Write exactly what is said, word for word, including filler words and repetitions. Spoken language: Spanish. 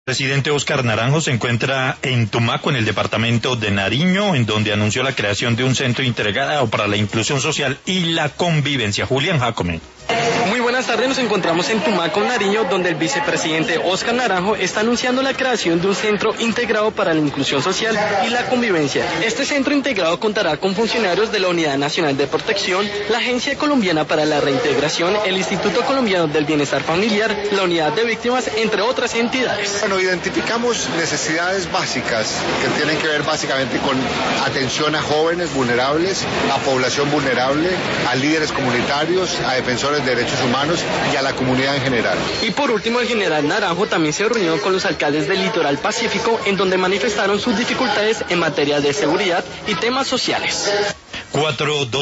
El presidente Óscar Naranjo se encuentra en Tumaco, en el departamento de Nariño, en donde anunció la creación de un centro integrado para la inclusión social y la convivencia. Julián Jacome. Muy buenas tardes, nos encontramos en Tumaco, Nariño, donde el vicepresidente Óscar Naranjo está anunciando la creación de un centro integrado para la inclusión social y la convivencia. Este centro integrado contará con funcionarios de la Unidad Nacional de Protección, la Agencia Colombiana para la Reintegración, el Instituto Colombiano del Bienestar Familiar, la Unidad de Víctimas, entre otras entidades. Bueno, identificamos necesidades básicas que tienen que ver básicamente con atención a jóvenes vulnerables, a población vulnerable, a líderes comunitarios, a defensores de derechos humanos y a la comunidad en general. Y por último, el general Naranjo también se reunió con los alcaldes del Litoral Pacífico, en donde manifestaron sus dificultades en materia de seguridad y temas sociales. Cuatro,